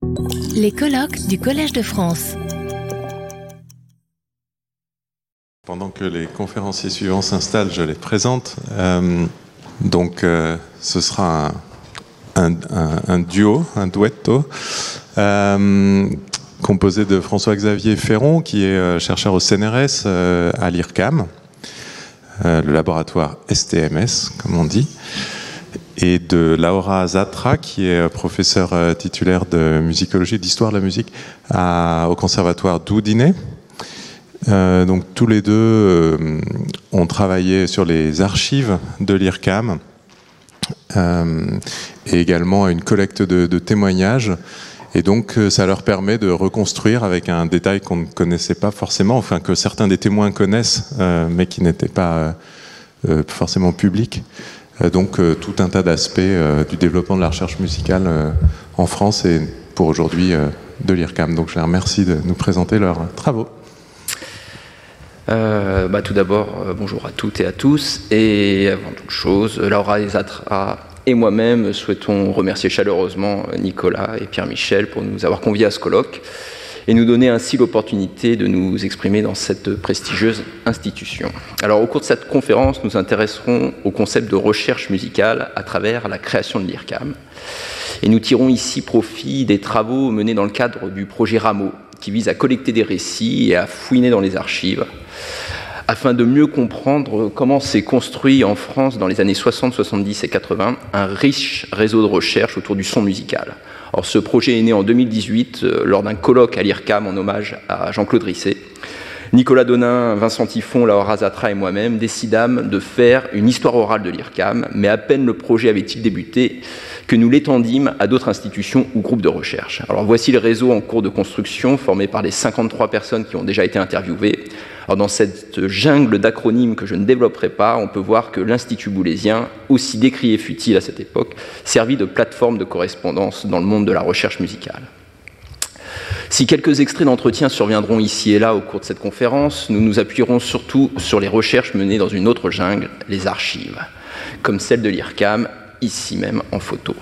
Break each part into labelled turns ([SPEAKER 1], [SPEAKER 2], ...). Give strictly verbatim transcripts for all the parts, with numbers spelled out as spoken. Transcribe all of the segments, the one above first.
[SPEAKER 1] Les colloques du Collège de France.
[SPEAKER 2] Pendant que les conférenciers suivants s'installent, je les présente. Euh, donc, euh, ce sera un, un, un, un duo, un duetto, euh, composé de François-Xavier Ferron, qui est euh, chercheur au C N R S euh, à l'I R C A M, euh, le laboratoire S T M S, comme on dit, et de Laura Zatra, qui est professeure euh, titulaire de musicologie et d'histoire de la musique à, au conservatoire d'Oudinet. Euh, donc tous les deux euh, ont travaillé sur les archives de l'I R C A M euh, et également à une collecte de, de témoignages, et donc euh, ça leur permet de reconstruire avec un détail qu'on ne connaissait pas forcément, enfin que certains des témoins connaissent euh, mais qui n'étaient pas euh, forcément publics, euh, donc euh, tout un tas d'aspects euh, du développement de la recherche musicale euh, en France et pour aujourd'hui euh, de l'I R C A M. Donc je les remercie de nous présenter leurs travaux.
[SPEAKER 3] Euh, bah, tout d'abord, euh, bonjour à toutes et à tous. Et avant toute chose, Laura Zatra et moi-même souhaitons remercier chaleureusement Nicolas et Pierre-Michel pour nous avoir conviés à ce colloque et nous donner ainsi l'opportunité de nous exprimer dans cette prestigieuse institution. Alors, au cours de cette conférence, nous intéresserons au concept de recherche musicale à travers la création de l'I R C A M. Et nous tirons ici profit des travaux menés dans le cadre du projet Rameau, qui vise à collecter des récits et à fouiner dans les archives, afin de mieux comprendre comment s'est construit en France dans les années soixante, soixante-dix et quatre-vingts un riche réseau de recherche autour du son musical. Alors, ce projet est né en deux mille dix-huit euh, lors d'un colloque à l'I R C A M en hommage à Jean-Claude Risset. Nicolas Donin, Vincent Tiffon, Laura Zatra et moi-même décidâmes de faire une histoire orale de l'I R C A M, mais à peine le projet avait-il débuté que nous l'étendîmes à d'autres institutions ou groupes de recherche. Alors voici le réseau en cours de construction, formé par les cinquante-trois personnes qui ont déjà été interviewées. Alors dans cette jungle d'acronymes que je ne développerai pas, on peut voir que l'Institut boulésien, aussi décrié fut-il à cette époque, servit de plateforme de correspondance dans le monde de la recherche musicale. Si quelques extraits d'entretien surviendront ici et là au cours de cette conférence, nous nous appuierons surtout sur les recherches menées dans une autre jungle, les archives, comme celle de l'I R C A M, ici même en photo.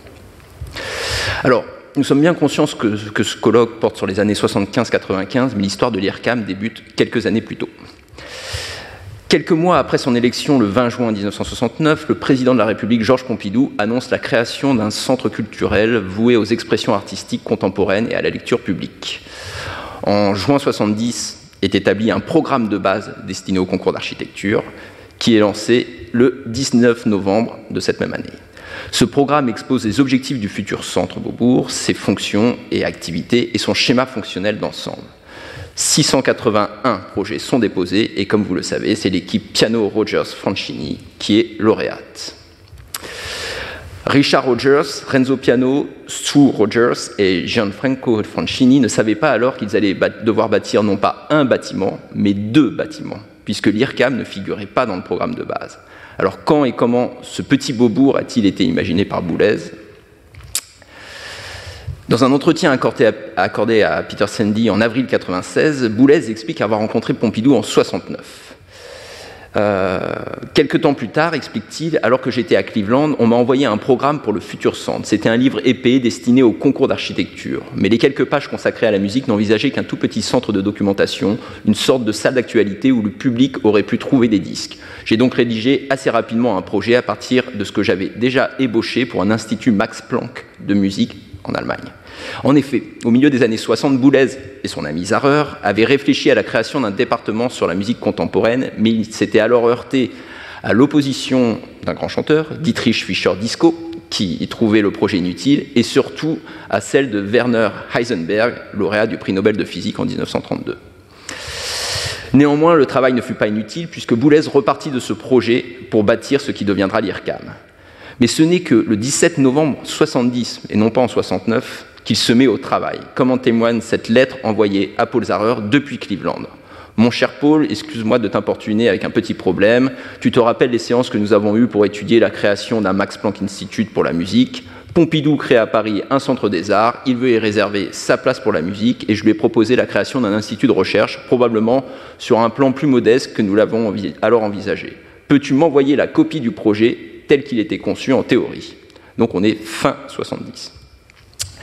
[SPEAKER 3] Alors, nous sommes bien conscients que, que ce colloque porte sur les années soixante-quinze quatre-vingt-quinze, mais l'histoire de l'I R C A M débute quelques années plus tôt. Quelques mois après son élection, le vingt juin mille neuf cent soixante-neuf, le président de la République, Georges Pompidou, annonce la création d'un centre culturel voué aux expressions artistiques contemporaines et à la lecture publique. En juin soixante-dix est établi un programme de base destiné au concours d'architecture qui est lancé le dix-neuf novembre de cette même année. Ce programme expose les objectifs du futur centre Beaubourg, ses fonctions et activités et son schéma fonctionnel d'ensemble. six cent quatre-vingt-un projets sont déposés et comme vous le savez, c'est l'équipe Piano Rogers Franchini qui est lauréate. Richard Rogers, Renzo Piano, Stu Rogers et Gianfranco Franchini ne savaient pas alors qu'ils allaient devoir bâtir non pas un bâtiment, mais deux bâtiments, puisque l'I R C A M ne figurait pas dans le programme de base. Alors quand et comment ce petit Beaubourg a-t-il été imaginé par Boulez ? Dans un entretien accordé à, accordé à Peter Sandy en avril quatre-vingt-seize, Boulez explique avoir rencontré Pompidou en soixante-neuf. Euh, quelques temps plus tard, explique-t-il, alors que j'étais à Cleveland, on m'a envoyé un programme pour le futur centre. C'était un livre épais destiné au concours d'architecture. Mais les quelques pages consacrées à la musique n'envisageaient qu'un tout petit centre de documentation, une sorte de salle d'actualité où le public aurait pu trouver des disques. J'ai donc rédigé assez rapidement un projet à partir de ce que j'avais déjà ébauché pour un institut Max Planck de musique en Allemagne. En effet, au milieu des années soixante, Boulez et son ami Zahrer avaient réfléchi à la création d'un département sur la musique contemporaine, mais ils s'étaient alors heurtés à l'opposition d'un grand chanteur, Dietrich Fischer-Dieskau, qui trouvait le projet inutile, et surtout à celle de Werner Heisenberg, lauréat du prix Nobel de physique en dix-neuf cent trente-deux. Néanmoins, le travail ne fut pas inutile, puisque Boulez repartit de ce projet pour bâtir ce qui deviendra l'I R C A M. Mais ce n'est que le dix-sept novembre soixante-dix, et non pas en soixante-neuf, qu'il se met au travail, comme en témoigne cette lettre envoyée à Paul Zahrer depuis Cleveland. « Mon cher Paul, excuse-moi de t'importuner avec un petit problème. Tu te rappelles les séances que nous avons eues pour étudier la création d'un Max Planck Institute pour la musique. Pompidou crée à Paris un centre des arts, il veut y réserver sa place pour la musique et je lui ai proposé la création d'un institut de recherche, probablement sur un plan plus modeste que nous l'avons alors envisagé. Peux-tu m'envoyer la copie du projet tel qu'il était conçu en théorie ?» Donc on est fin soixante-dix.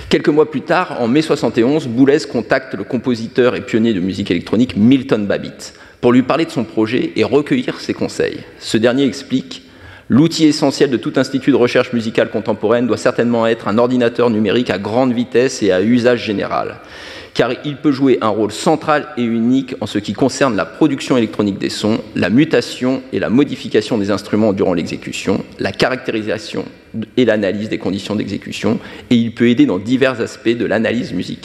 [SPEAKER 3] Quelques mois plus tard, en mai soixante et onze, Boulez contacte le compositeur et pionnier de musique électronique Milton Babbitt pour lui parler de son projet et recueillir ses conseils. Ce dernier explique « L'outil essentiel de tout institut de recherche musicale contemporaine doit certainement être un ordinateur numérique à grande vitesse et à usage général, car il peut jouer un rôle central et unique en ce qui concerne la production électronique des sons, la mutation et la modification des instruments durant l'exécution, la caractérisation et l'analyse des conditions d'exécution, et il peut aider dans divers aspects de l'analyse musicale. »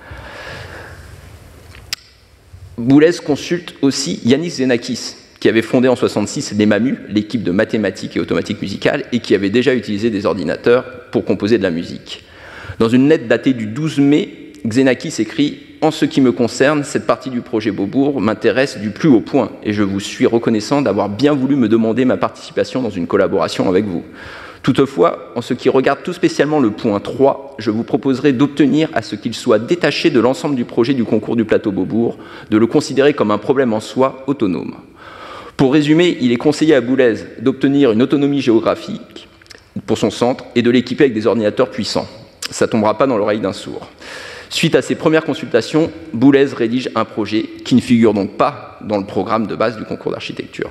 [SPEAKER 3] Boulez consulte aussi Yannis Xenakis, qui avait fondé en soixante-six l'EMAMU, l'équipe de mathématiques et automatique musicale, et qui avait déjà utilisé des ordinateurs pour composer de la musique. Dans une lettre datée du douze mai, Xenakis écrit « En ce qui me concerne, cette partie du projet Beaubourg m'intéresse du plus haut point, et je vous suis reconnaissant d'avoir bien voulu me demander ma participation dans une collaboration avec vous. Toutefois, en ce qui regarde tout spécialement le point trois, je vous proposerai d'obtenir à ce qu'il soit détaché de l'ensemble du projet du concours du plateau Beaubourg, de le considérer comme un problème en soi autonome. Pour résumer, il est conseillé à Boulez d'obtenir une autonomie géographique pour son centre et de l'équiper avec des ordinateurs puissants. Ça ne tombera pas dans l'oreille d'un sourd. Suite à ces premières consultations, Boulez rédige un projet qui ne figure donc pas dans le programme de base du concours d'architecture.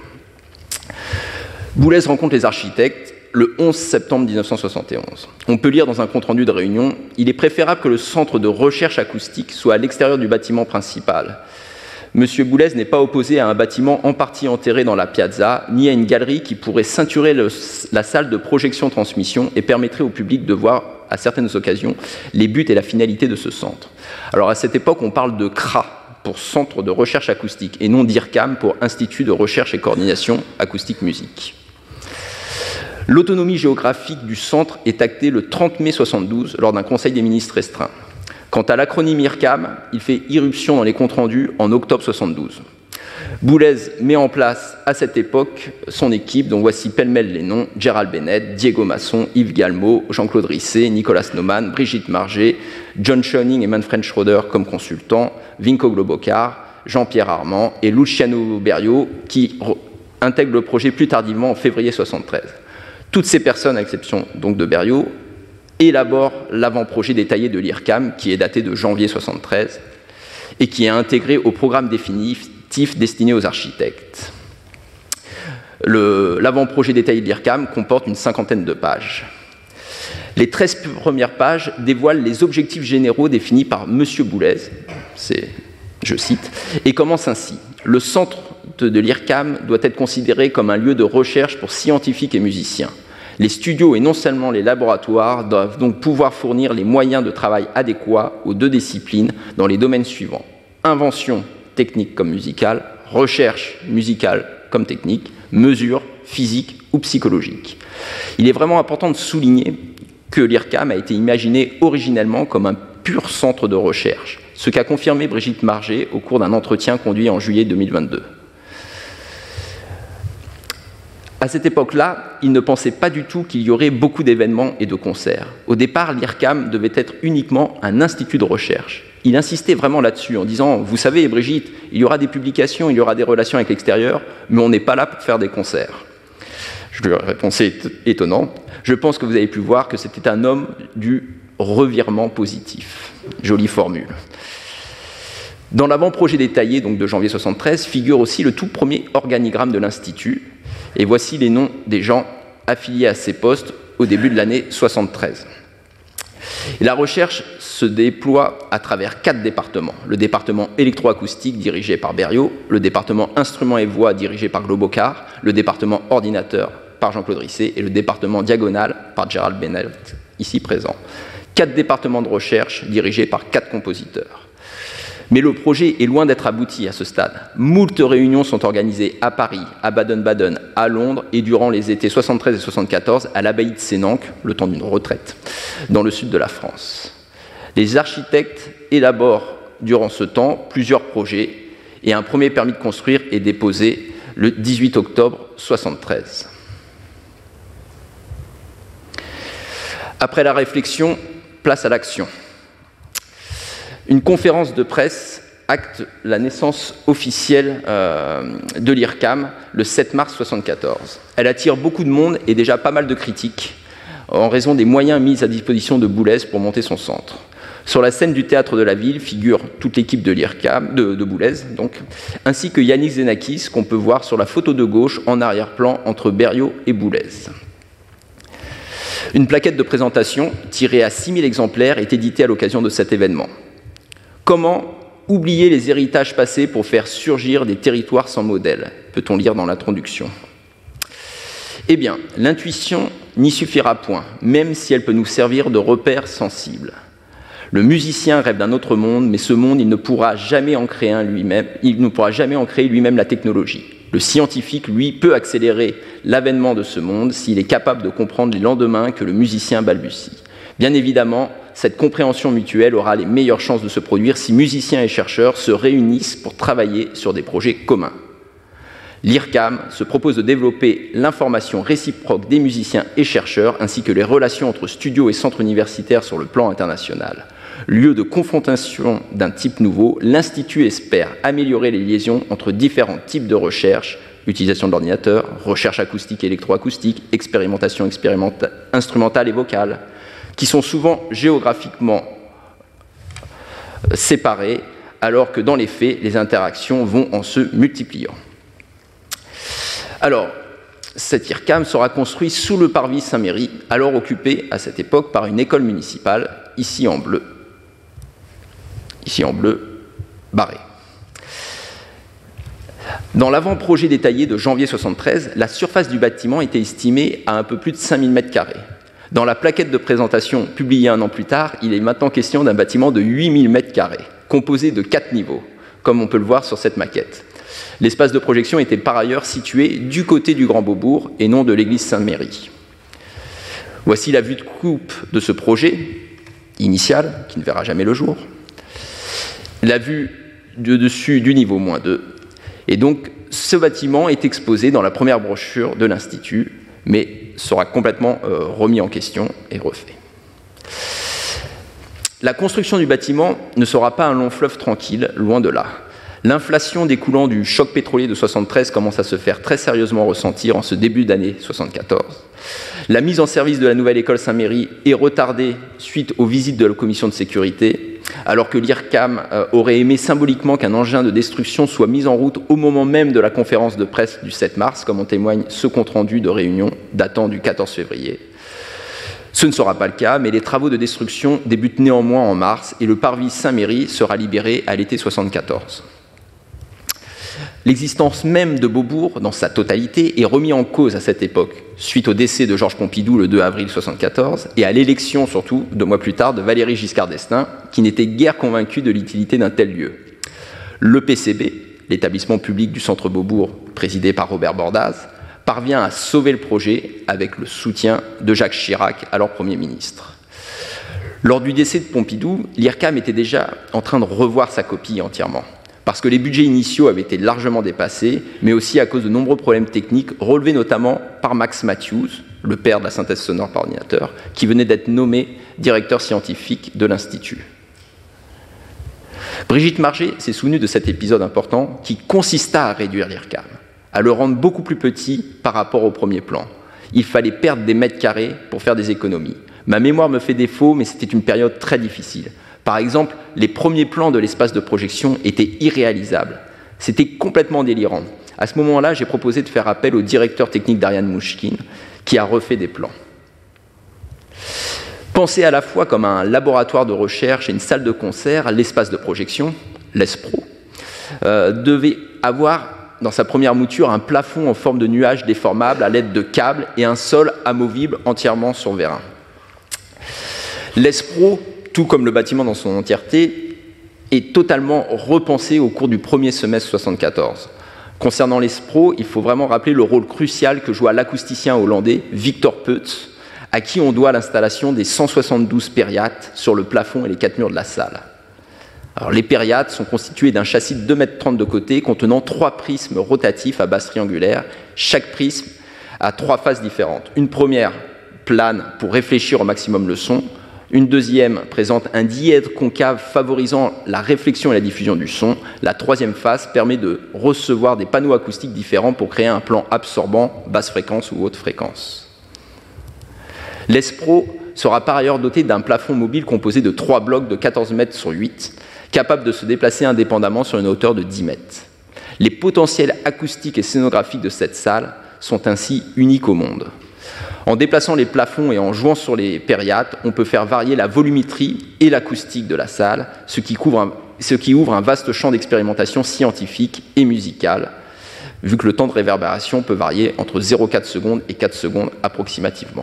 [SPEAKER 3] Boulez rencontre les architectes le onze septembre mille neuf cent soixante et onze. On peut lire dans un compte-rendu de réunion « Il est préférable que le centre de recherche acoustique soit à l'extérieur du bâtiment principal. Monsieur Boulez n'est pas opposé à un bâtiment en partie enterré dans la piazza, ni à une galerie qui pourrait ceinturer le, la salle de projection-transmission et permettrait au public de voir, à certaines occasions, les buts et la finalité de ce centre. » Alors à cette époque, on parle de C R A pour Centre de recherche acoustique et non d'I R C A M pour Institut de recherche et coordination acoustique-musique. L'autonomie géographique du centre est actée le trente mai soixante-douze lors d'un conseil des ministres restreint. Quant à l'acronyme I R C A M, il fait irruption dans les comptes rendus en octobre soixante-douze. Boulez met en place à cette époque son équipe, dont voici pêle-mêle les noms: Gérald Bennett, Diego Masson, Yves Galmo, Jean-Claude Risset, Nicolas Naumann, Brigitte Marger, John Schoening et Manfred Schroeder comme consultants, Vinko Globokar, Jean-Pierre Armand et Luciano Berio, qui intègrent le projet plus tardivement en février soixante-treize. Toutes ces personnes, à l'exception donc de Berio, élaborent l'avant-projet détaillé de l'I R C A M, qui est daté de janvier soixante-treize et qui est intégré au programme définitif destiné aux architectes. L'avant-projet détaillé de l'I R C A M comporte une cinquantaine de pages. Les treize premières pages dévoilent les objectifs généraux définis par M. Boulez, c'est, je cite, et commence ainsi. Le centre de l'I R C A M doit être considéré comme un lieu de recherche pour scientifiques et musiciens. Les studios et non seulement les laboratoires doivent donc pouvoir fournir les moyens de travail adéquats aux deux disciplines dans les domaines suivants: invention technique comme musicale, recherche musicale comme technique, mesure physique ou psychologique. Il est vraiment important de souligner que l'I R C A M a été imaginé originellement comme un pur centre de recherche, ce qu'a confirmé Brigitte Marger au cours d'un entretien conduit en juillet deux mille vingt-deux. À cette époque-là, il ne pensait pas du tout qu'il y aurait beaucoup d'événements et de concerts. Au départ, l'I R C A M devait être uniquement un institut de recherche. Il insistait vraiment là-dessus en disant « Vous savez, Brigitte, il y aura des publications, il y aura des relations avec l'extérieur, mais on n'est pas là pour faire des concerts. » Je lui ai répondu « C'est étonnant. Je pense que vous avez pu voir que c'était un homme du revirement positif. » Jolie formule. Dans l'avant-projet détaillé donc, de janvier soixante-treize figure aussi le tout premier organigramme de l'Institut. Et voici les noms des gens affiliés à ces postes au début de l'année soixante-treize. Et la recherche se déploie à travers quatre départements. Le département électroacoustique dirigé par Berio, le département instruments et voix dirigé par Globokar, le département ordinateur par Jean-Claude Risset et le département diagonale par Gérald Bennett, ici présent. Quatre départements de recherche dirigés par quatre compositeurs. Mais le projet est loin d'être abouti à ce stade. Moult réunions sont organisées à Paris, à Baden-Baden, à Londres et durant les étés soixante-treize et soixante-quatorze à l'abbaye de Sénanque, le temps d'une retraite, dans le sud de la France. Les architectes élaborent durant ce temps plusieurs projets et un premier permis de construire est déposé le dix-huit octobre soixante-treize. Après la réflexion, place à l'action. Une conférence de presse acte la naissance officielle euh, de l'I R C A M le sept mars soixante-quatorze. Elle attire beaucoup de monde et déjà pas mal de critiques. en raison des moyens mis à disposition de Boulez pour monter son centre. Sur la scène du théâtre de la ville figure toute l'équipe de l'I R C A M, de, de Boulez, donc, ainsi que Yannick Xenakis, qu'on peut voir sur la photo de gauche en arrière-plan entre Berriot et Boulez. Une plaquette de présentation tirée à six mille exemplaires est éditée à l'occasion de cet événement. Comment oublier les héritages passés pour faire surgir des territoires sans modèle, peut-on lire dans l'introduction. Eh bien, l'intuition n'y suffira point, même si elle peut nous servir de repère sensible. Le musicien rêve d'un autre monde, mais ce monde, il ne pourra jamais en créer un lui-même, il ne pourra jamais en créer lui-même la technologie. Le scientifique, lui, peut accélérer l'avènement de ce monde s'il est capable de comprendre les lendemains que le musicien balbutie. Bien évidemment, cette compréhension mutuelle aura les meilleures chances de se produire si musiciens et chercheurs se réunissent pour travailler sur des projets communs. L'I R C A M se propose de développer l'information réciproque des musiciens et chercheurs, ainsi que les relations entre studios et centres universitaires sur le plan international. Lieu de confrontation d'un type nouveau, l'Institut espère améliorer les liaisons entre différents types de recherche, utilisation de l'ordinateur, recherche acoustique et électroacoustique, expérimentation expérimenta- instrumentale et vocale, qui sont souvent géographiquement séparées, alors que dans les faits, les interactions vont en se multipliant. Alors, cet I R C A M sera construit sous le parvis Saint-Méry, alors occupé à cette époque par une école municipale, ici en bleu, ici en bleu, barré. Dans l'avant-projet détaillé de janvier soixante-treize, la surface du bâtiment était estimée à un peu plus de cinq mille mètres carrés. Dans la plaquette de présentation publiée un an plus tard, il est maintenant question d'un bâtiment de huit mille mètres carrés, composé de quatre niveaux, comme on peut le voir sur cette maquette. L'espace de projection était par ailleurs situé du côté du Grand Beaubourg et non de l'église Saint-Méry. Voici la vue de coupe de ce projet initial, qui ne verra jamais le jour. La vue de dessus du niveau moins deux. Et donc, ce bâtiment est exposé dans la première brochure de l'Institut, mais sera complètement euh, remis en question et refait. La construction du bâtiment ne sera pas un long fleuve tranquille, loin de là. L'inflation découlant du choc pétrolier de soixante-treize commence à se faire très sérieusement ressentir en ce début d'année soixante-quatorze. La mise en service de la nouvelle école Saint-Méry est retardée suite aux visites de la commission de sécurité, alors que l'I R C A M aurait aimé symboliquement qu'un engin de destruction soit mis en route au moment même de la conférence de presse du sept mars, comme en témoigne ce compte-rendu de réunion datant du quatorze février. Ce ne sera pas le cas, mais les travaux de destruction débutent néanmoins en mars et le parvis Saint-Méry sera libéré à l'été soixante-quatorze. L'existence même de Beaubourg, dans sa totalité, est remise en cause à cette époque, suite au décès de Georges Pompidou le deux avril soixante-quatorze et à l'élection, surtout, deux mois plus tard, de Valéry Giscard d'Estaing, qui n'était guère convaincu de l'utilité d'un tel lieu. Le P C B, l'établissement public du centre Beaubourg, présidé par Robert Bordaz, parvient à sauver le projet avec le soutien de Jacques Chirac, alors Premier ministre. Lors du décès de Pompidou, l'I R C A M était déjà en train de revoir sa copie entièrement, parce que les budgets initiaux avaient été largement dépassés, mais aussi à cause de nombreux problèmes techniques relevés notamment par Max Matthews, le père de la synthèse sonore par ordinateur, qui venait d'être nommé directeur scientifique de l'Institut. Brigitte Marger s'est souvenue de cet épisode important qui consista à réduire l'I R C A M, à le rendre beaucoup plus petit par rapport au premier plan. Il fallait perdre des mètres carrés pour faire des économies. Ma mémoire me fait défaut, mais c'était une période très difficile. Par exemple, les premiers plans de l'espace de projection étaient irréalisables. C'était complètement délirant. À ce moment-là, j'ai proposé de faire appel au directeur technique d'Ariane Mouchkine, qui a refait des plans. Pensé à la fois comme un laboratoire de recherche et une salle de concert, l'espace de projection, l'ESPRO, euh, devait avoir dans sa première mouture un plafond en forme de nuage déformable à l'aide de câbles et un sol amovible entièrement sur vérin. L'ESPRO, tout comme le bâtiment dans son entièreté, est totalement repensé au cours du premier semestre soixante-quatorze. Concernant l'ESPRO, il faut vraiment rappeler le rôle crucial que joua l'acousticien hollandais Victor Peutz, à qui on doit l'installation des cent soixante-douze périates sur le plafond et les quatre murs de la salle. Alors, les périates sont constitués d'un châssis de deux mètres trente de côté contenant trois prismes rotatifs à base triangulaire. Chaque prisme a trois phases différentes. Une première plane pour réfléchir au maximum le son. Une deuxième présente un dièdre concave favorisant la réflexion et la diffusion du son. La troisième phase permet de recevoir des panneaux acoustiques différents pour créer un plan absorbant, basse fréquence ou haute fréquence. L'Espro sera par ailleurs doté d'un plafond mobile composé de trois blocs de quatorze mètres sur huit, capable de se déplacer indépendamment sur une hauteur de dix mètres. Les potentiels acoustiques et scénographiques de cette salle sont ainsi uniques au monde. En déplaçant les plafonds et en jouant sur les périates, on peut faire varier la volumétrie et l'acoustique de la salle, ce qui, couvre un, ce qui ouvre un vaste champ d'expérimentation scientifique et musicale, vu que le temps de réverbération peut varier entre zéro virgule quatre secondes et quatre secondes approximativement.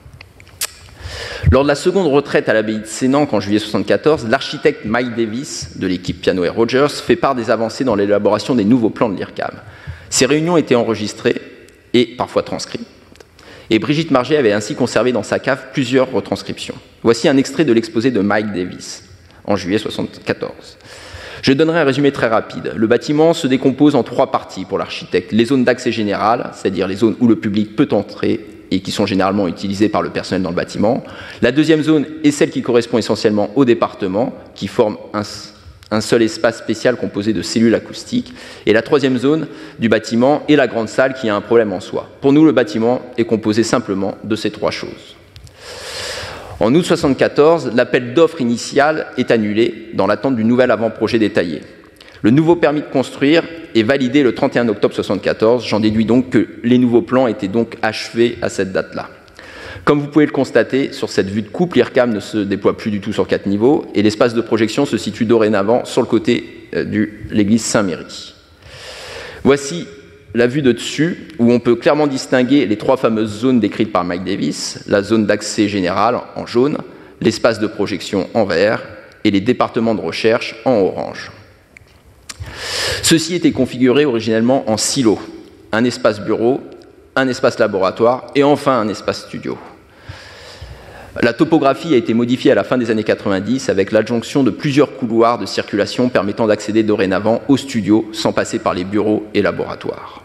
[SPEAKER 3] Lors de la seconde retraite à l'abbaye de Sénanque en juillet mille neuf cent soixante-quatorze, l'architecte Mike Davis de l'équipe Piano et Rogers fait part des avancées dans l'élaboration des nouveaux plans de l'I R C A M. Ces réunions étaient enregistrées et parfois transcrites, et Brigitte Marget avait ainsi conservé dans sa cave plusieurs retranscriptions. Voici un extrait de l'exposé de Mike Davis en juillet mille neuf cent soixante-quatorze. Je donnerai un résumé très rapide. Le bâtiment se décompose en trois parties pour l'architecte. Les zones d'accès général, c'est-à-dire les zones où le public peut entrer et qui sont généralement utilisées par le personnel dans le bâtiment. La deuxième zone est celle qui correspond essentiellement au département, qui forme un, un seul espace spécial composé de cellules acoustiques. Et la troisième zone du bâtiment est la grande salle qui a un problème en soi. Pour nous, le bâtiment est composé simplement de ces trois choses. En août mille neuf cent soixante-quatorze, l'appel d'offres initial est annulé dans l'attente du nouvel avant-projet détaillé. Le nouveau permis de construire est validé le trente et un octobre mille neuf cent soixante-quatorze. J'en déduis donc que les nouveaux plans étaient donc achevés à cette date-là. Comme vous pouvez le constater, sur cette vue de coupe, l'I R C A M ne se déploie plus du tout sur quatre niveaux et l'espace de projection se situe dorénavant sur le côté de l'église Saint-Méry. Voici la vue de dessus, où on peut clairement distinguer les trois fameuses zones décrites par Mike Davis, la zone d'accès général en jaune, l'espace de projection en vert et les départements de recherche en orange. Ceci était configuré originellement en silos, un espace bureau, un espace laboratoire et enfin un espace studio. La topographie a été modifiée à la fin des années quatre-vingt-dix avec l'adjonction de plusieurs couloirs de circulation permettant d'accéder dorénavant au studio sans passer par les bureaux et laboratoires.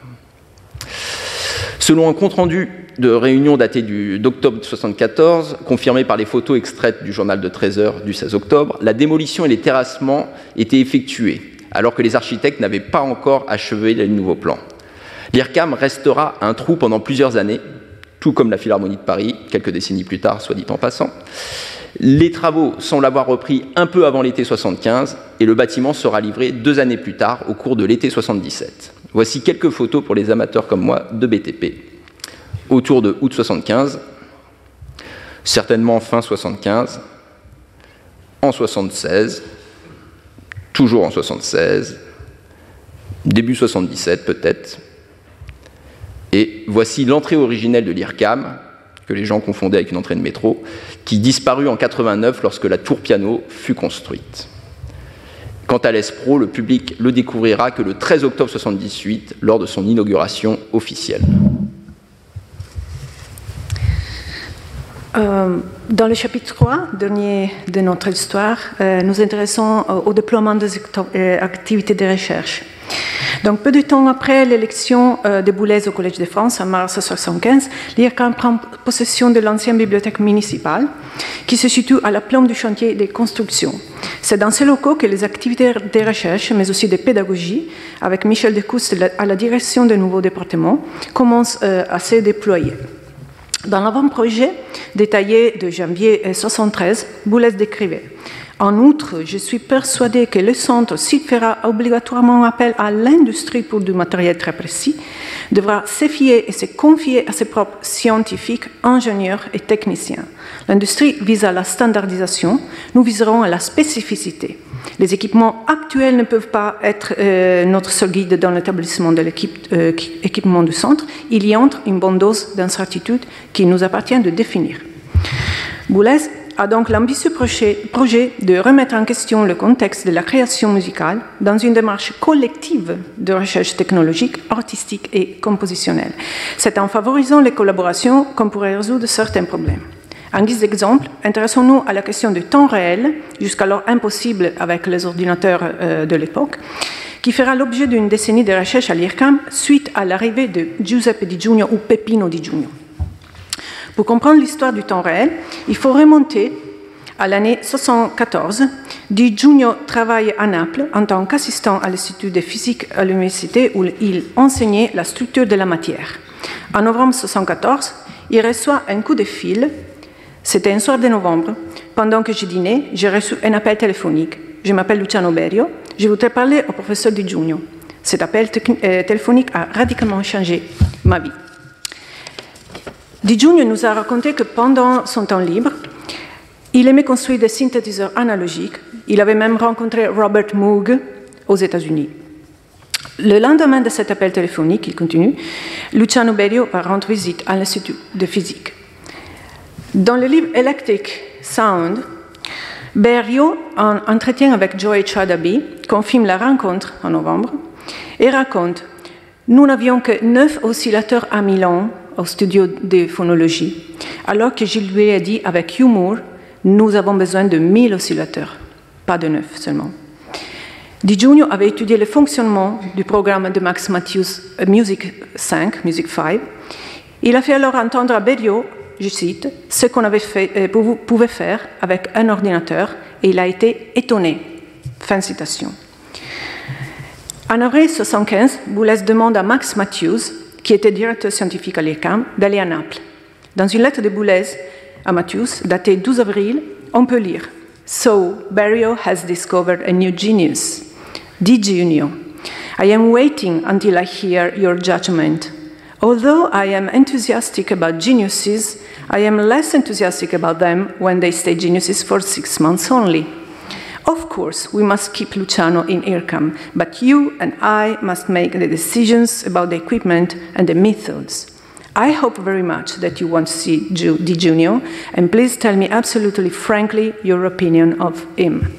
[SPEAKER 3] Selon un compte-rendu de réunion daté d'octobre mille neuf cent soixante-quatorze, confirmé par les photos extraites du journal de treize heures du seize octobre, la démolition et les terrassements étaient effectués, alors que les architectes n'avaient pas encore achevé les nouveaux plans. L'I R C A M restera un trou pendant plusieurs années, tout comme la Philharmonie de Paris, quelques décennies plus tard, soit dit en passant. Les travaux semblent avoir repris un peu avant l'été soixante-quinze, et le bâtiment sera livré deux années plus tard, au cours de l'été soixante-dix-sept. Voici quelques photos pour les amateurs comme moi de B T P. Autour de août soixante-quinze, certainement fin soixante-quinze, en soixante-seize, toujours en soixante-seize, début soixante-dix-sept peut-être. Et voici l'entrée originelle de l'I R C A M, que les gens confondaient avec une entrée de métro, qui disparut en quatre-vingt-neuf lorsque la tour piano fut construite. Quant à l'Espro, le public le découvrira que le treize octobre soixante-dix-huit, lors de son inauguration officielle.
[SPEAKER 4] Euh, dans le chapitre trois, dernier de notre histoire, euh, nous intéressons au, au déploiement des activités de recherche. Donc, peu de temps après l'élection euh, de Boulez au Collège de France, en mars mille neuf cent soixante-quinze, l'I R C A M prend possession de l'ancienne bibliothèque municipale qui se situe à la plombe du chantier de construction. C'est dans ces locaux que les activités de recherche, mais aussi de pédagogie, avec Michel Decouste à la direction des nouveaux départements, commencent euh, à se déployer. Dans l'avant-projet détaillé de janvier mille neuf cent soixante-treize, Boulez décrivait: en outre, je suis persuadé que le centre, s'il fera obligatoirement appel à l'industrie pour du matériel très précis, devra se fier et se confier à ses propres scientifiques, ingénieurs et techniciens. L'industrie vise à la standardisation, nous viserons à la spécificité. Les équipements actuels ne peuvent pas être euh, notre seul guide dans l'établissement de l'équipement euh, du centre. Il y entre une bonne dose d'incertitude qu'il nous appartient de définir. Boulez a donc l'ambitieux projet, projet de remettre en question le contexte de la création musicale dans une démarche collective de recherche technologique, artistique et compositionnelle. C'est en favorisant les collaborations qu'on pourrait résoudre certains problèmes. En guise d'exemple, intéressons-nous à la question du temps réel, jusqu'alors impossible avec les ordinateurs euh, de l'époque, qui fera l'objet d'une décennie de recherche à l'I R C A M suite à l'arrivée de Giuseppe Di Giugno ou Peppino Di Giugno. Pour comprendre l'histoire du temps réel, il faut remonter à l'année soixante-quatorze. Di Giugno travaille à Naples en tant qu'assistant à l'Institut de physique à l'université où il enseignait la structure de la matière. En novembre soixante-quatorze, il reçoit un coup de fil C'était un soir de novembre. Pendant que je dînais, j'ai reçu un appel téléphonique. Je m'appelle Luciano Berio. Je voudrais parler au professeur Di Giugno. Cet appel euh, téléphonique a radicalement changé ma vie. Di Giugno nous a raconté que pendant son temps libre, il aimait construire des synthétiseurs analogiques. Il avait même rencontré Robert Moog aux États-Unis. Le lendemain de cet appel téléphonique, il continue, Luciano Berio va rendre visite à l'Institut de physique. Dans le livre Electric Sound, Berio, en entretien avec Joey Chadabi, confirme la rencontre en novembre et raconte « Nous n'avions que neuf oscillateurs à Milan au studio de phonologie, alors que je lui ai dit avec humour « Nous avons besoin de mille oscillateurs, pas de neuf seulement ». Di Giugno avait étudié le fonctionnement du programme de Max Matthews Music cinq, Music cinq. Il a fait alors entendre à Berio, je cite, ce qu'on avait fait, euh, pouvait faire avec un ordinateur, et il a été étonné. Fin de citation. En avril mille neuf cent soixante-quinze, Boulez demande à Max Matthews, qui était directeur scientifique à l'I R C A M, d'aller à Naples. Dans une lettre de Boulez à Matthews, datée douze avril, on peut lire « So, Berio has discovered a new genius. Di Giugno, I am waiting until I hear your judgment. Although I am enthusiastic about geniuses, I am less enthusiastic about them when they stay geniuses for six months only. Of course, we must keep Luciano in I R C A M, but you and I must make the decisions about the equipment and the methods. I hope very much that you want to see Di Giugno, and please tell me absolutely frankly your opinion of him.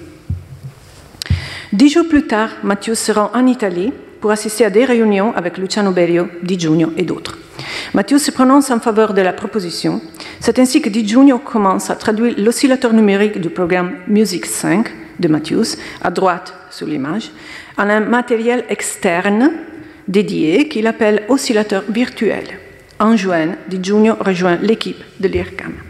[SPEAKER 4] Dix jours plus tard, Matthews se rend en Italie pour assister à des réunions avec Luciano Berio, Di Giugno et d'autres. Matthews se prononce en faveur de la proposition. C'est ainsi que Di Giugno commence à traduire l'oscillateur numérique du programme Music cinq de Matthews, à droite sur l'image, en un matériel externe dédié qu'il appelle oscillateur virtuel. En juin, Di Giugno rejoint l'équipe de l'I R C A M.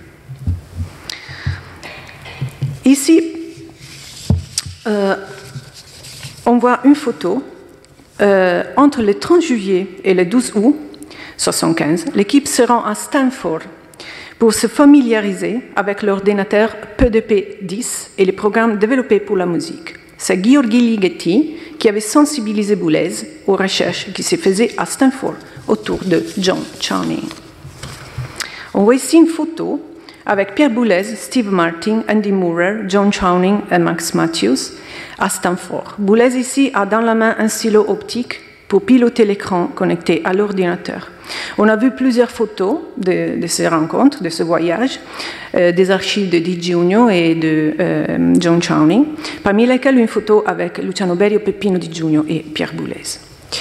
[SPEAKER 4] Ici, euh, on voit une photo euh, entre le trente juillet et le douze août mille neuf cent soixante-quinze. L'équipe se rend à Stanford pour se familiariser avec l'ordinateur P D P dix et les programmes développés pour la musique. C'est Gheorghe Ligeti qui avait sensibilisé Boulez aux recherches qui se faisaient à Stanford autour de John Chowning. On voit ici une photo avec Pierre Boulez, Steve Martin, Andy Moorer, John Chowning et Max Matthews à Stanford. Boulez ici a dans la main un stylo optique pour piloter l'écran connecté à l'ordinateur. On a vu plusieurs photos de, de ces rencontres, de ce voyage, euh, des archives de Di Giugno et de euh, John Chowning, parmi lesquelles une photo avec Luciano Berio, Peppino Di Giugno et Pierre Boulez.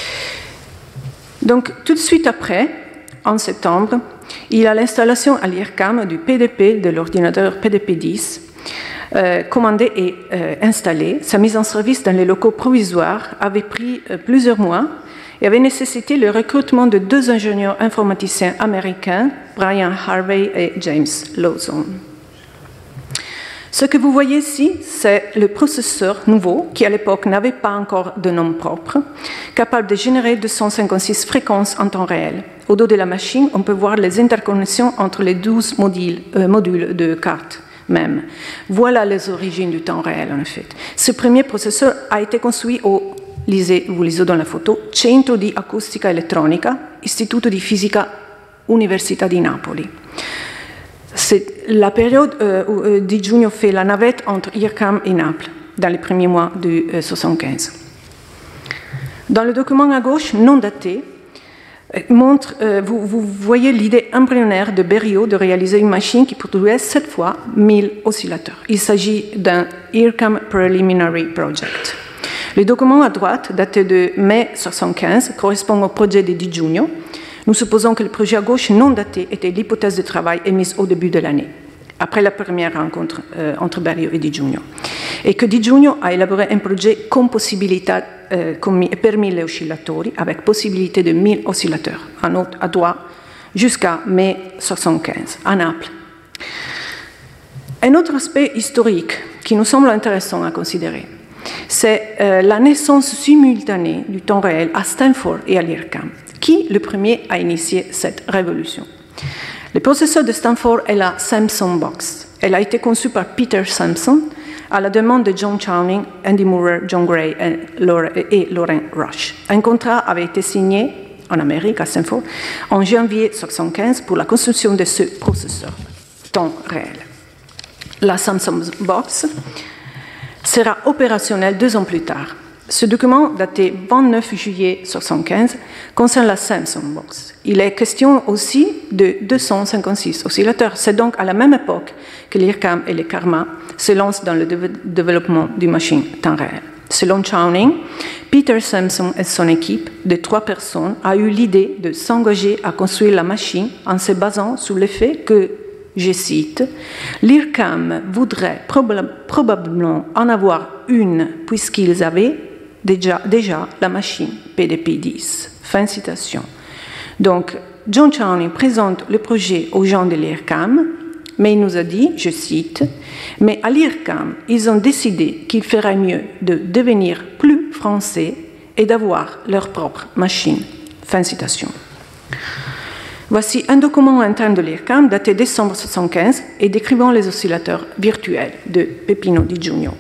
[SPEAKER 4] Donc, tout de suite après, en septembre, il y a l'installation à l'I R C A M du P D P, de l'ordinateur P D P dix, euh, commandé et euh, installé. Sa mise en service dans les locaux provisoires avait pris euh, plusieurs mois et avait nécessité le recrutement de deux ingénieurs informaticiens américains, Brian Harvey et James Lawson. Ce que vous voyez ici, c'est le processeur nouveau, qui à l'époque n'avait pas encore de nom propre, capable de générer deux cent cinquante-six fréquences en temps réel. Au dos de la machine, on peut voir les interconnexions entre les douze modules, euh, modules de cartes même. Voilà les origines du temps réel, en effet. Ce premier processeur a été construit au, lisez, vous lisez dans la photo, Centro di Acustica Elettronica, Istituto di Fisica, Università di Napoli. C'est la période euh, où euh, Di Giugno fait la navette entre I R C A M et Naples, dans les premiers mois de mille neuf cent soixante-quinze. Dans le document à gauche, non daté, euh, montre, euh, vous, vous voyez l'idée embryonnaire de Berio de réaliser une machine qui produisait cette fois mille oscillateurs. Il s'agit d'un I R C A M Preliminary Project. Le document à droite, daté de mai mille neuf cent soixante-quinze, correspond au projet de Di Giugno. Nous supposons que le projet à gauche non daté était l'hypothèse de travail émise au début de l'année, après la première rencontre euh, entre Berio et Di Giugno, et que Di Giugno a élaboré un projet con possibilità euh, per mille oscillatori, avec possibilité de mille oscillateurs, en haut à droite, jusqu'à mai mille neuf cent soixante-quinze, à Naples. Un autre aspect historique qui nous semble intéressant à considérer, c'est euh, la naissance simultanée du temps réel à Stanford et à l'I R C A M. Qui, le premier, a initié cette révolution? Le processeur de Stanford est la Samson Box. Elle a été conçue par Peter Samson à la demande de John Chowning, Andy Moorer, John Gray et Lauren Rush. Un contrat avait été signé en Amérique, à Stanford, en janvier mille neuf cent soixante-quinze pour la construction de ce processeur temps réel. La Samson Box sera opérationnelle deux ans plus tard. Ce document, daté vingt-neuf juillet mille neuf cent soixante-quinze, concerne la Samson Box. Il est question aussi de deux cent cinquante-six oscillateurs. C'est donc à la même époque que l'I R C A M et le Karma se lancent dans le de- développement du machine temps réel. Selon Chowning, Peter Samson et son équipe de trois personnes a eu l'idée de s'engager à construire la machine en se basant sur le fait que, je cite, l'I R C A M voudrait proba- probablement en avoir une puisqu'ils avaient déjà, déjà la machine P D P dix. Fin de citation. Donc, John Chowning présente le projet aux gens de l'I R C A M, mais il nous a dit, je cite, « Mais à l'I R C A M, ils ont décidé qu'il ferait mieux de devenir plus français et d'avoir leur propre machine. » Fin de citation. Voici un document interne de l'I R C A M daté décembre mille neuf cent soixante-quinze et décrivant les oscillateurs virtuels de Peppino Di Giugno.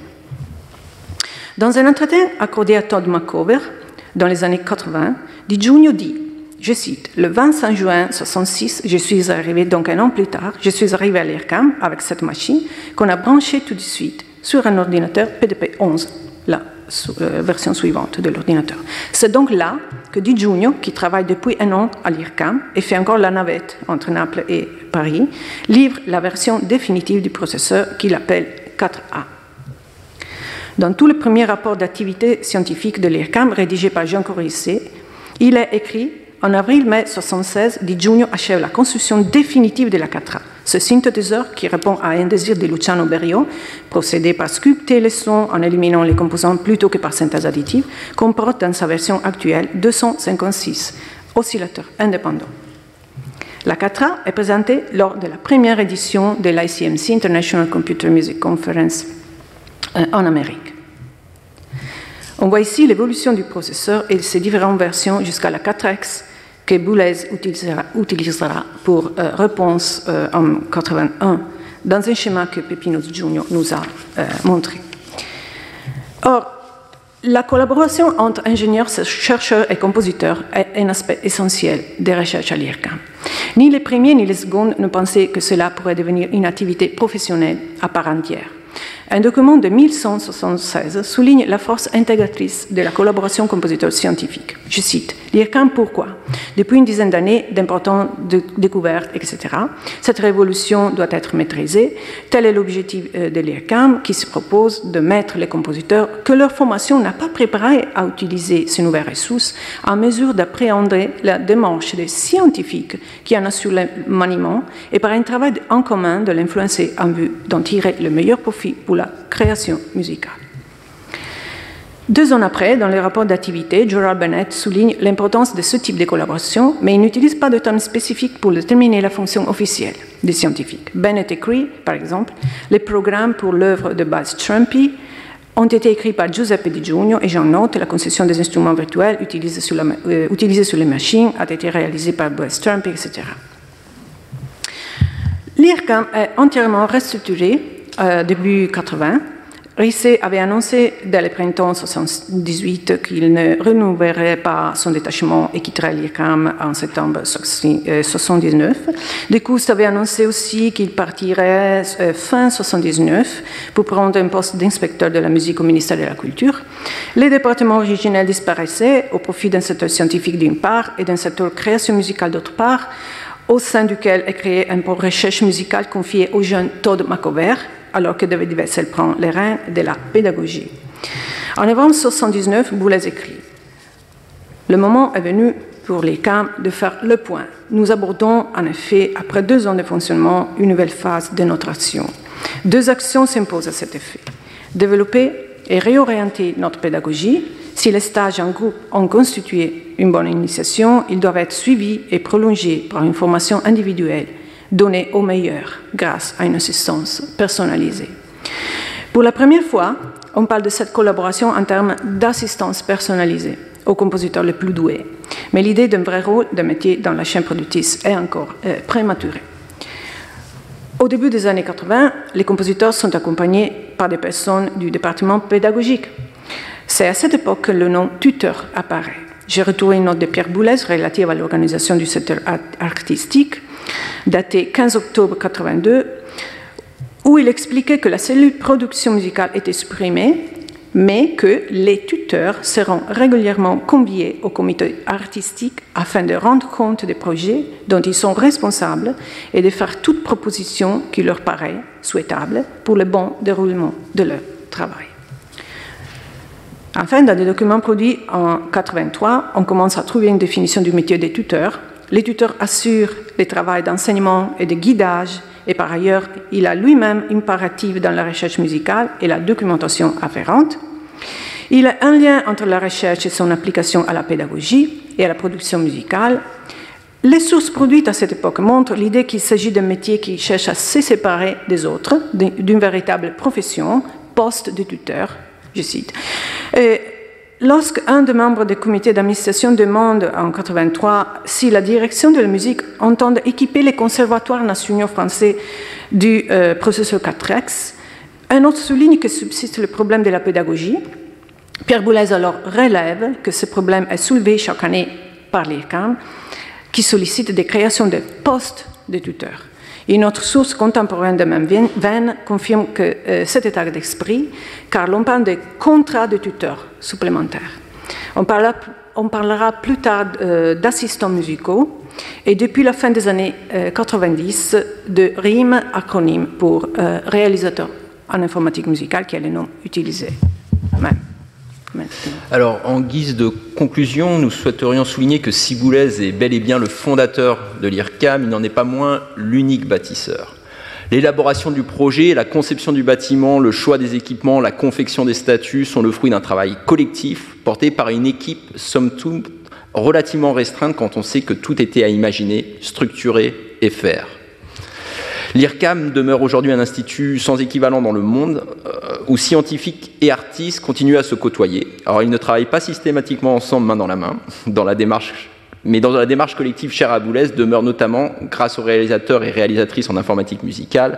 [SPEAKER 4] Dans un entretien accordé à Todd McCover dans les années quatre-vingts, Di Giugno dit, je cite, « Le vingt-cinq juin mille neuf cent soixante-six, je suis arrivé, donc un an plus tard, je suis arrivé à l'I R C A M avec cette machine qu'on a branchée tout de suite sur un ordinateur P D P onze, la euh, version suivante de l'ordinateur. C'est donc là que Di Giugno, qui travaille depuis un an à l'I R C A M et fait encore la navette entre Naples et Paris, livre la version définitive du processeur qu'il appelle quatre A. Dans tout le premier rapport d'activité scientifique de l'I R C A M rédigé par Jean Courrier, il est écrit « En avril-mai mille neuf cent soixante-seize, Di Giugno achève la construction définitive de la quatre A. Ce synthétiseur, qui répond à un désir de Luciano Berio, procédé par sculpter les sons en éliminant les composants plutôt que par synthèse additive, comporte dans sa version actuelle deux cent cinquante-six oscillateurs indépendants. La quatre A est présentée lors de la première édition de l'I C M C, International Computer Music Conference, euh, en Amérique. On voit ici l'évolution du processeur et ses différentes versions jusqu'à la quatre X que Boulez utilisera, utilisera pour euh, réponse euh, en mille neuf cent quatre-vingt-un dans un schéma que Peppino Di Giugno nous a euh, montré. Or, la collaboration entre ingénieurs, chercheurs et compositeurs est un aspect essentiel des recherches à l'I R C A M. Ni les premiers ni les secondes ne pensaient que cela pourrait devenir une activité professionnelle à part entière. Un document de mille cent soixante-seize souligne la force intégratrice de la collaboration compositeur-scientifique. Je cite, « L'I R C A M, pourquoi ? Depuis une dizaine d'années d'importantes de découvertes, et cetera, cette révolution doit être maîtrisée. Tel est l'objectif de l'I R C A M qui se propose de mettre les compositeurs que leur formation n'a pas préparé à utiliser ces nouvelles ressources en mesure d'appréhender la démarche des scientifiques qui en assurent le maniement et par un travail en commun de l'influencer en vue d'en tirer le meilleur profit pour la création musicale. » Deux ans après, dans le rapport d'activité, Gerald Bennett souligne l'importance de ce type de collaboration, mais il n'utilise pas de termes spécifiques pour déterminer la fonction officielle des scientifiques. Bennett écrit, par exemple, les programmes pour l'œuvre de Buzz Trumpy ont été écrits par Giuseppe Di Giugno et j'en note la conception des instruments virtuels utilisés sur, la, euh, utilisés sur les machines a été réalisée par Buzz Trumpy, et cetera. L'I R C A M est entièrement restructuré euh, début quatre-vingts. Risset avait annoncé dès le printemps mille neuf cent soixante-dix-huit qu'il ne renouvellerait pas son détachement et quitterait l'I R C A M en septembre mille neuf cent soixante-dix-neuf. Decouste avait annoncé aussi qu'il partirait fin mille neuf cent soixante-dix-neuf pour prendre un poste d'inspecteur de la musique au ministère de la Culture. Les départements originels disparaissaient au profit d'un secteur scientifique d'une part et d'un secteur création musicale d'autre part, au sein duquel est créé un pôle recherche musicale confié au jeune Todd McCover, alors que David Wessel prend les rênes de la pédagogie. En novembre mille neuf cent soixante-dix-neuf, Boulez écrit « Le moment est venu pour l'I R C A M de faire le point. Nous abordons en effet, après deux ans de fonctionnement, une nouvelle phase de notre action. Deux actions s'imposent à cet effet. Développer et réorienter notre pédagogie. Si les stages en groupe ont constitué une bonne initiation, ils doivent être suivis et prolongés par une formation individuelle donnée au meilleur grâce à une assistance personnalisée. » Pour la première fois, on parle de cette collaboration en termes d'assistance personnalisée aux compositeurs les plus doués. Mais l'idée d'un vrai rôle de métier dans la chaîne productrice est encore euh, prématurée. Au début des années quatre-vingts, les compositeurs sont accompagnés par des personnes du département pédagogique. C'est à cette époque que le nom tuteur apparaît. J'ai retrouvé une note de Pierre Boulez relative à l'organisation du secteur artistique, datée quinze octobre quatre-vingt-deux, où il expliquait que la cellule production musicale était supprimée, mais que les tuteurs seront régulièrement conviés au comité artistique afin de rendre compte des projets dont ils sont responsables et de faire toute proposition qui leur paraît souhaitable pour le bon déroulement de leur travail. Enfin, dans des documents produits en mille neuf cent quatre-vingt-trois, on commence à trouver une définition du métier des tuteurs. Les tuteurs assurent les travaux d'enseignement et de guidage, et par ailleurs, il a lui-même une part active dans la recherche musicale et la documentation afférente. Il a un lien entre la recherche et son application à la pédagogie et à la production musicale. Les sources produites à cette époque montrent l'idée qu'il s'agit d'un métier qui cherche à se séparer des autres, d'une véritable profession, poste de tuteur, je cite. Et lorsqu'un des membres du comité d'administration demande en mille neuf cent quatre-vingt-trois si la direction de la musique entend équiper les conservatoires nationaux français du euh, processus quatre X, un autre souligne que subsiste le problème de la pédagogie. Pierre Boulez alors relève que ce problème est soulevé chaque année par l'I R C A M, qui sollicite des créations de postes de tuteurs. Une autre source contemporaine de même veine confirme que euh, cet état d'esprit, car l'on parle de contrats de tuteurs supplémentaires. On parlera, on parlera plus tard euh, d'assistants musicaux et depuis la fin des années euh, quatre-vingt-dix de R I M, acronyme pour euh, réalisateur en informatique musicale, qui est le nom utilisé même.
[SPEAKER 3] Alors, en guise de conclusion, nous souhaiterions souligner que si Boulez est bel et bien le fondateur de l'I R C A M, il n'en est pas moins l'unique bâtisseur. L'élaboration du projet, la conception du bâtiment, le choix des équipements, la confection des statuts sont le fruit d'un travail collectif porté par une équipe, somme toute, relativement restreinte quand on sait que tout était à imaginer, structurer et faire. L'I R C A M demeure aujourd'hui un institut sans équivalent dans le monde, euh, où scientifiques et artistes continuent à se côtoyer. Alors, ils ne travaillent pas systématiquement ensemble, main dans la main, dans la démarche, mais dans la démarche collective chère à Boulez demeure notamment, grâce aux réalisateurs et réalisatrices en informatique musicale,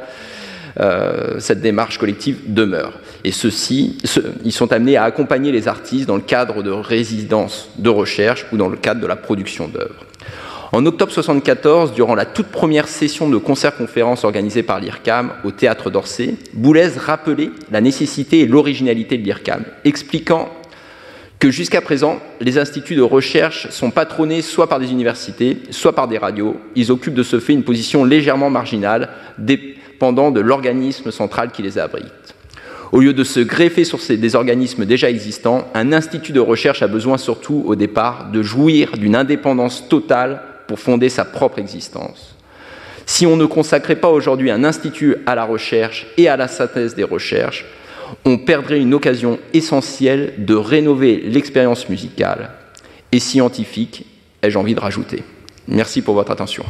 [SPEAKER 3] euh, cette démarche collective demeure. Et ceux-ci, ceux, ils sont amenés à accompagner les artistes dans le cadre de résidences de recherche ou dans le cadre de la production d'œuvres. En octobre soixante-quatorze, durant la toute première session de concert-conférence organisée par l'I R C A M au Théâtre d'Orsay, Boulez rappelait la nécessité et l'originalité de l'I R C A M, expliquant que jusqu'à présent, les instituts de recherche sont patronnés soit par des universités, soit par des radios. Ils occupent de ce fait une position légèrement marginale, dépendant de l'organisme central qui les abrite. Au lieu de se greffer sur ces, des organismes déjà existants, un institut de recherche a besoin surtout, au départ, de jouir d'une indépendance totale pour fonder sa propre existence. Si on ne consacrait pas aujourd'hui un institut à la recherche et à la synthèse des recherches, on perdrait une occasion essentielle de rénover l'expérience musicale et scientifique, ai-je envie de rajouter. Merci pour votre attention.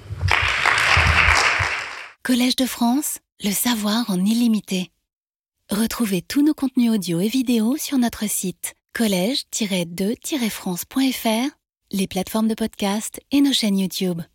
[SPEAKER 1] Collège de France, le savoir en illimité. Retrouvez tous nos contenus audio et vidéo sur notre site collège tiret de tiret france point f r, les plateformes de podcast et nos chaînes YouTube.